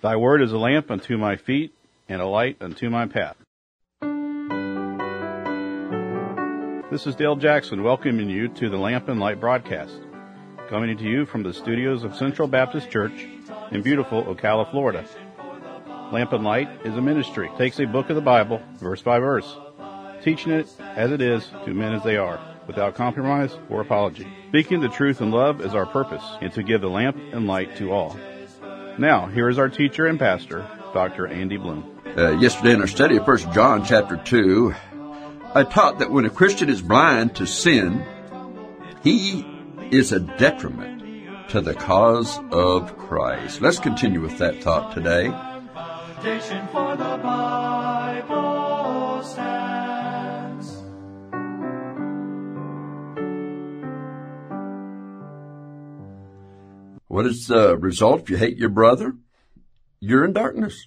Thy word is a lamp unto my feet and a light unto my path. This is Dale Jackson welcoming you to the Lamp and Light broadcast, coming to you from the studios of Central Baptist Church in beautiful Ocala, Florida. Lamp and Light is a ministry. It takes a book of the Bible, verse by verse, teaching it as it is to men as they are, without compromise or apology. Speaking the truth in love is our purpose, and to give the lamp and light to all. Now, here is our teacher and pastor, Dr. Andy Bloom. Yesterday in our study of 1 John chapter 2, I taught that when a Christian is blind to sin, he is a detriment to the cause of Christ. Let's continue with that thought today. For the Bible stands. What is the result if you hate your brother? You're in darkness.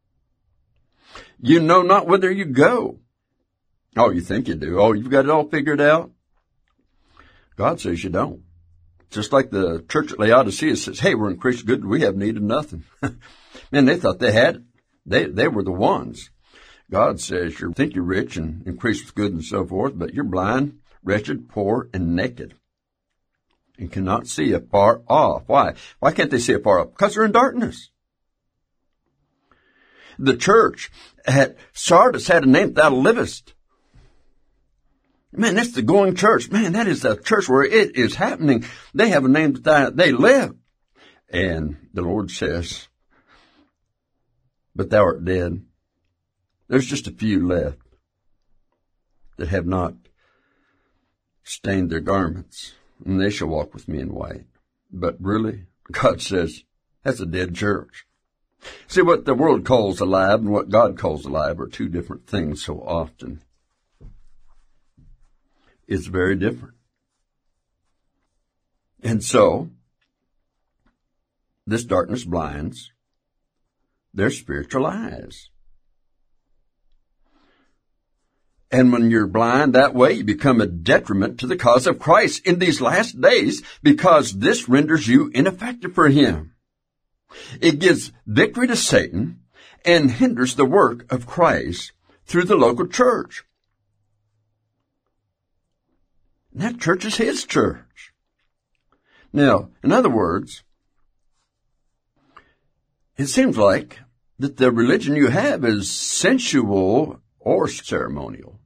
You know not whither you go. Oh, you think you do. Oh, you've got it all figured out. God says you don't. Just like the church at Laodicea says, hey, we're in Christ good, we have need of nothing. Man, they thought they had it. They were the ones. God says you think you're rich and increased with good and so forth, but you're blind, wretched, poor, and naked, and cannot see afar off. Why? Why can't they see afar off? Because they're in darkness. The church at Sardis had a name, thou livest. Man, that's the going church. Man, that is the church where it is happening. They have a name that they live. And the Lord says, but thou art dead. There's just a few left that have not stained their garments, and they shall walk with me in white. But really, God says, that's a dead church. See, what the world calls alive and what God calls alive are two different things so often. It's very different. And so, this darkness blinds their spiritual eyes. And when you're blind that way, you become a detriment to the cause of Christ in these last days, because this renders you ineffective for Him. It gives victory to Satan and hinders the work of Christ through the local church. And that church is His church. Now, in other words, it seems like that the religion you have is sensual or ceremonial,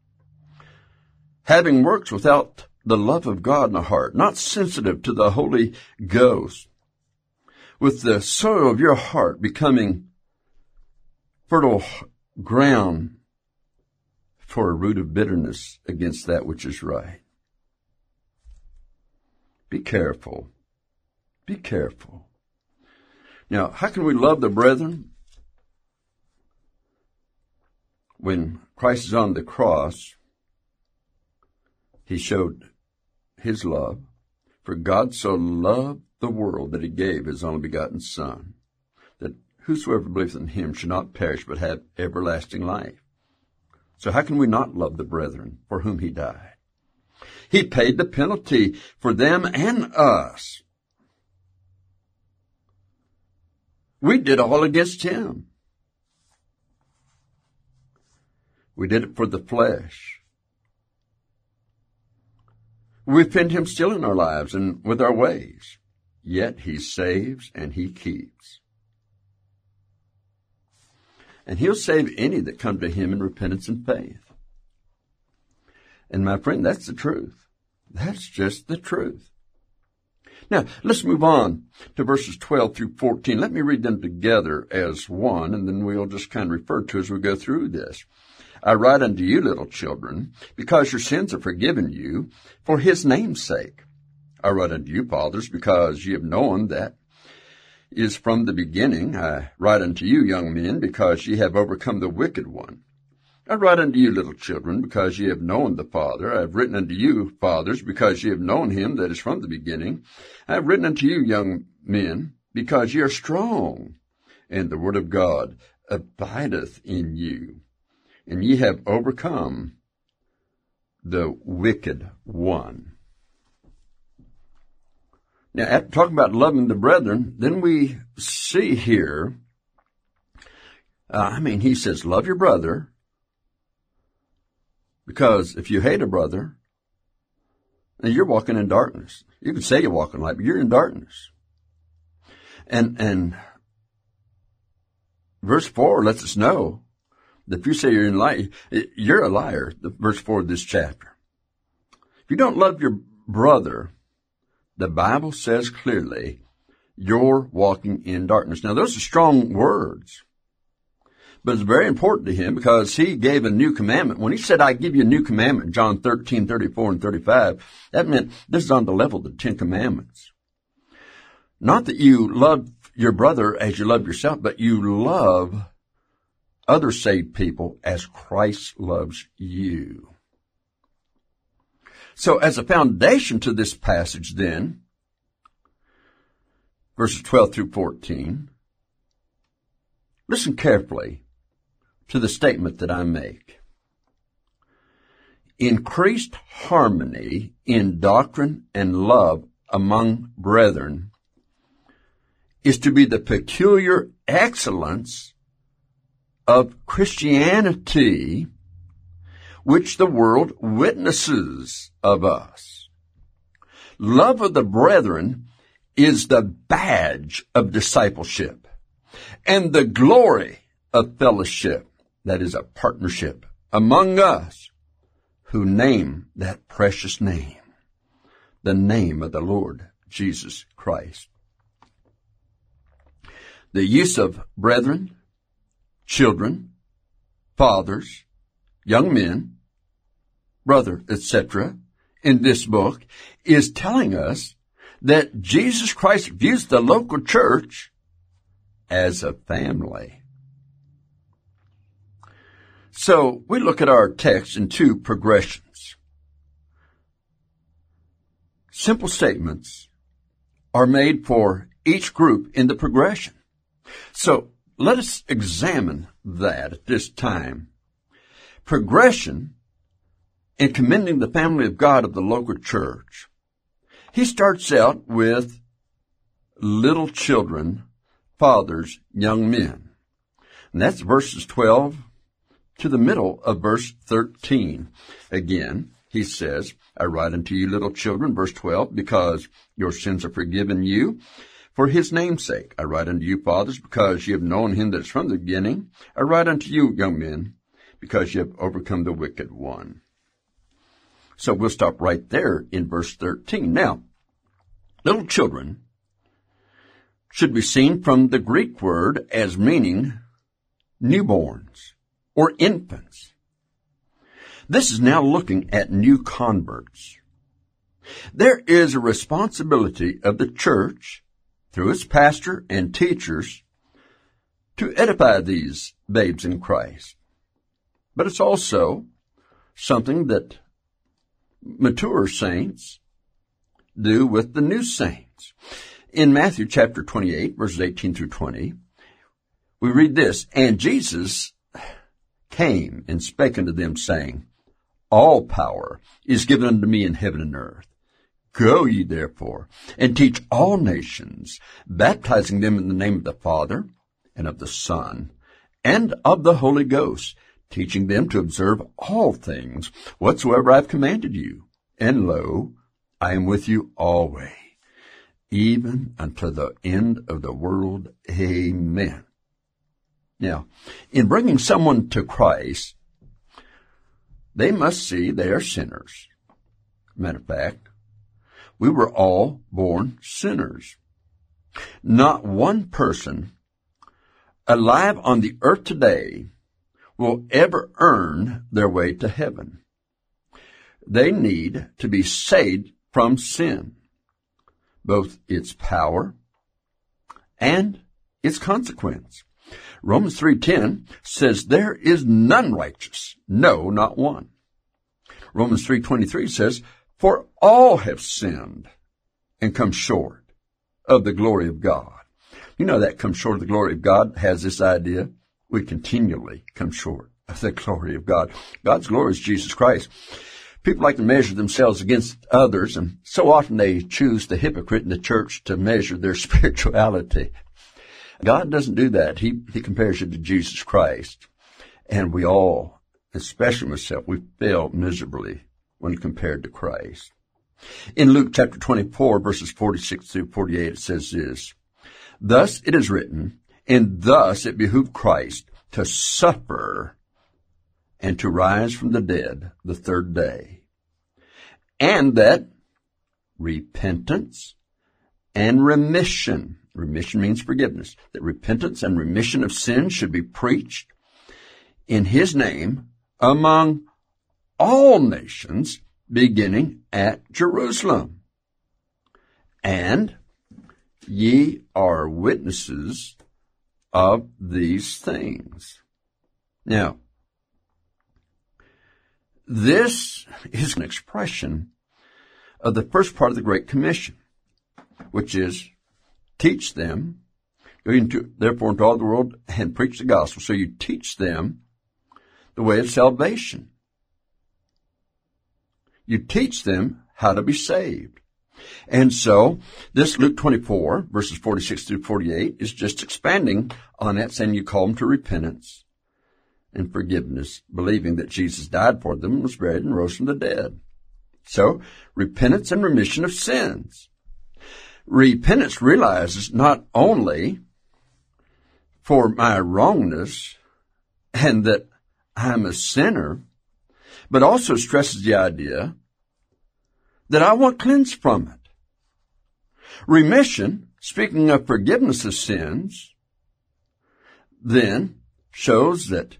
having works without the love of God in the heart, not sensitive to the Holy Ghost, with the soil of your heart becoming fertile ground for a root of bitterness against that which is right. Be careful. Be careful. Now, how can we love the brethren? When Christ is on the cross, He showed His love. For God so loved the world that He gave His only begotten Son, that whosoever believeth in Him should not perish but have everlasting life. So how can we not love the brethren for whom He died? He paid the penalty for them and us. We did all against Him. We did it for the flesh. We offend Him still in our lives and with our ways. Yet He saves and He keeps. And He'll save any that come to Him in repentance and faith. And my friend, that's the truth. That's just the truth. Now, let's move on to verses 12 through 14. Let me read them together as one, and then we'll just kind of refer to as we go through this. I write unto you, little children, because your sins are forgiven you for His name's sake. I write unto you, fathers, because ye have known that is from the beginning. I write unto you, young men, because ye have overcome the wicked one. I write unto you, little children, because ye have known the Father. I have written unto you, fathers, because ye have known Him that is from the beginning. I have written unto you, young men, because ye are strong, and the word of God abideth in you, and ye have overcome the wicked one. Now, after talking about loving the brethren, then we see here He says, love your brother, because if you hate a brother, then you're walking in darkness. You can say you're walking in light, but you're in darkness. And verse 4 lets us know that if you say you're in light, you're a liar, verse 4 of this chapter. If you don't love your brother, the Bible says clearly, you're walking in darkness. Now, those are strong words, but it's very important to him because he gave a new commandment. When he said, I give you a new commandment, John 13:34 and 35, that meant this is on the level of the 10 Commandments. Not that you love your brother as you love yourself, but you love other saved people as Christ loves you. So as a foundation to this passage then, verses 12 through 14, listen carefully to the statement that I make. Increased harmony in doctrine and love among brethren is to be the peculiar excellence of Christianity which the world witnesses of us. Love of the brethren is the badge of discipleship and the glory of fellowship, that is a partnership among us who name that precious name, the name of the Lord Jesus Christ. The use of brethren, children, fathers, young men, brother, etc., in this book is telling us that Jesus Christ views the local church as a family. So we look at our text in two progressions. Simple statements are made for each group in the progression. So let us examine that at this time. Progression in commending the family of God of the local church. He starts out with little children, fathers, young men. And that's verses 12 to the middle of verse 13. Again, he says, I write unto you, little children, verse 12, because your sins are forgiven you. For his name's sake, I write unto you, fathers, because ye have known him that is from the beginning. I write unto you, young men, because ye have overcome the wicked one. So we'll stop right there in verse 13. Now, little children should be seen from the Greek word as meaning newborns or infants. This is now looking at new converts. There is a responsibility of the church, through its pastor and teachers, to edify these babes in Christ. But it's also something that mature saints do with the new saints. In Matthew chapter 28, verses 18 through 20, we read this, And Jesus came and spake unto them, saying, All power is given unto me in heaven and earth. Go ye therefore, and teach all nations, baptizing them in the name of the Father, and of the Son, and of the Holy Ghost, teaching them to observe all things whatsoever I have commanded you. And lo, I am with you always, even unto the end of the world. Amen. Now, in bringing someone to Christ, they must see they are sinners. Matter of fact, we were all born sinners. Not one person alive on the earth today will ever earn their way to heaven. They need to be saved from sin, both its power and its consequence. Romans 3:10 says, There is none righteous, no, not one. Romans 3:23 says, For all have sinned and come short of the glory of God. You know that come short of the glory of God has this idea. We continually come short of the glory of God. God's glory is Jesus Christ. People like to measure themselves against others, and so often they choose the hypocrite in the church to measure their spirituality. God doesn't do that. He compares you to Jesus Christ. And we all, especially myself, we fail miserably when compared to Christ. In Luke chapter 24, verses 46 through 48, it says this, "Thus it is written, and thus it behooved Christ to suffer and to rise from the dead the third day, and that repentance and remission," remission means forgiveness, "that repentance and remission of sins should be preached in his name among all nations, beginning at Jerusalem. And ye are witnesses of these things." Now, this is an expression of the first part of the Great Commission, which is teach them, go therefore into all the world and preach the gospel. So you teach them the way of salvation. You teach them how to be saved. And so this Luke 24, verses 46 through 48, is just expanding on that, saying you call them to repentance and forgiveness, believing that Jesus died for them, was buried, and rose from the dead. So, repentance and remission of sins. Repentance realizes not only for my wrongness and that I'm a sinner, but also stresses the idea that I want cleansed from it. Remission, speaking of forgiveness of sins, then shows that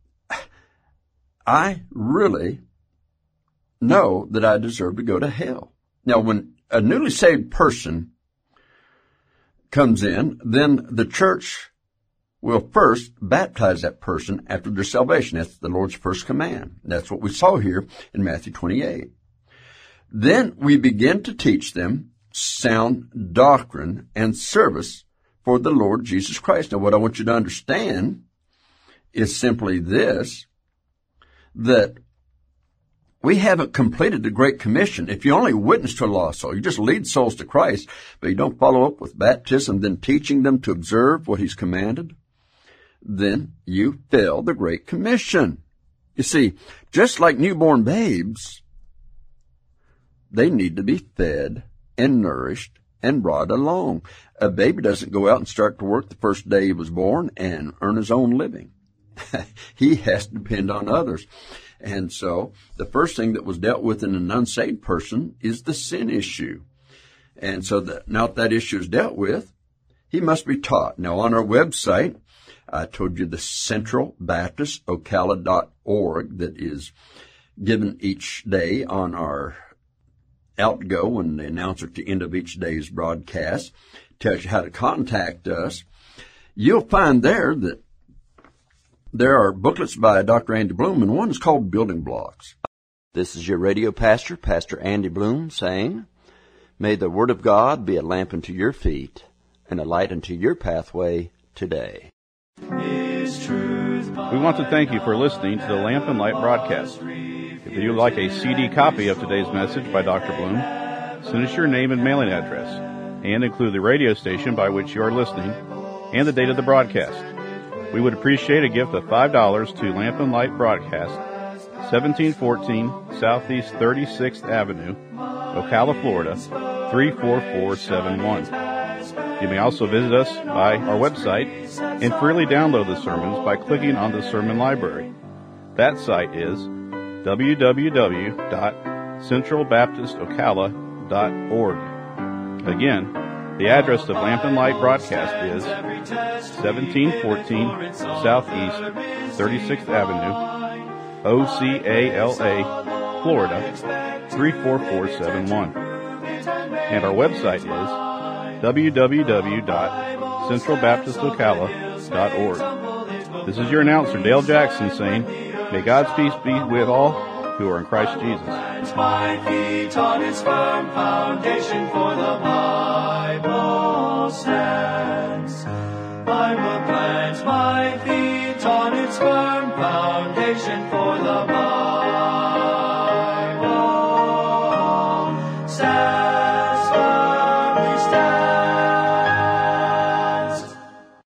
I really know that I deserve to go to hell. Now, when a newly saved person comes in, then the church will first baptize that person after their salvation. That's the Lord's first command. That's what we saw here in Matthew 28. Then we begin to teach them sound doctrine and service for the Lord Jesus Christ. Now, what I want you to understand is simply this, that we haven't completed the Great Commission. If you only witness to a lost soul, you just lead souls to Christ, but you don't follow up with baptism, then teaching them to observe what he's commanded, then you fail the Great Commission. You see, just like newborn babes, they need to be fed and nourished and brought along. A baby doesn't go out and start to work the first day he was born and earn his own living. He has to depend on others. And so the first thing that was dealt with in an unsaved person is the sin issue. And so now that issue is dealt with, he must be taught. Now, on our website, I told you the centralbaptistocala.org that is given each day on our outgo and the announcer at the end of each day's broadcast tells you how to contact us. You'll find there that there are booklets by Dr. Andy Bloom, and one is called Building Blocks. This is your radio pastor, Pastor Andy Bloom, saying, may the Word of God be a lamp unto your feet and a light unto your pathway today. We want to thank you for listening to the Lamp and Light broadcast. If you would like a CD copy of today's message by Dr. Bloom, send us your name and mailing address, and include the radio station by which you are listening and the date of the broadcast. We would appreciate a gift of $5 to Lamp and Light Broadcast, 1714 Southeast 36th Avenue, Ocala, Florida, 34471. You may also visit us by our website and freely download the sermons by clicking on the sermon library. That site is www.centralbaptistocala.org. Again, the address of Lamp and Light Broadcast is 1714 Southeast 36th Avenue, Ocala, Florida, 34471. And our website is www.centralbaptistocala.org. This is your announcer, Dale Jackson, saying, may God's peace be with all who are in Christ Jesus. My feet on his firm foundation, for the Bible stands. I will plant my feet